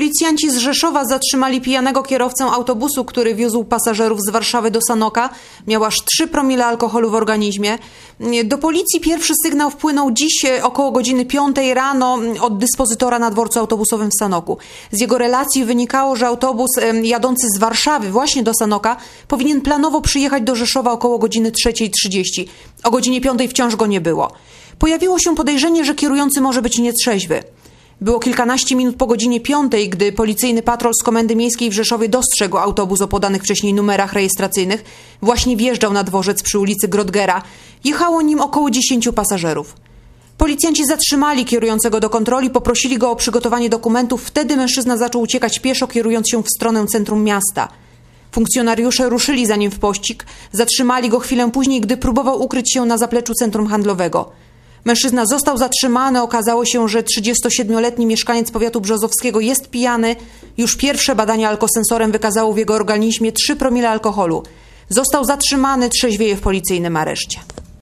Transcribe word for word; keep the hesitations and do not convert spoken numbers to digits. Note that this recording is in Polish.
Policjanci z Rzeszowa zatrzymali pijanego kierowcę autobusu, który wiózł pasażerów z Warszawy do Sanoka. Miał aż trzy promile alkoholu w organizmie. Do policji pierwszy sygnał wpłynął dziś około godziny piątej rano od dyspozytora na dworcu autobusowym w Sanoku. Z jego relacji wynikało, że autobus jadący z Warszawy właśnie do Sanoka powinien planowo przyjechać do Rzeszowa około godziny trzeciej trzydzieści. O godzinie piątej wciąż go nie było. Pojawiło się podejrzenie, że kierujący może być nietrzeźwy. Było kilkanaście minut po godzinie piątej, gdy policyjny patrol z Komendy Miejskiej w Rzeszowie dostrzegł autobus o podanych wcześniej numerach rejestracyjnych. Właśnie wjeżdżał na dworzec przy ulicy Grodgera. Jechało nim około dziesięciu pasażerów. Policjanci zatrzymali kierującego do kontroli, poprosili go o przygotowanie dokumentów. Wtedy mężczyzna zaczął uciekać pieszo, kierując się w stronę centrum miasta. Funkcjonariusze ruszyli za nim w pościg. Zatrzymali go chwilę później, gdy próbował ukryć się na zapleczu centrum handlowego. Mężczyzna został zatrzymany. Okazało się, że trzydziestosiedmioletni mieszkaniec powiatu brzozowskiego jest pijany. Już pierwsze badanie alkosensorem wykazało w jego organizmie trzy promile alkoholu. Został zatrzymany, trzeźwieje w policyjnym areszcie.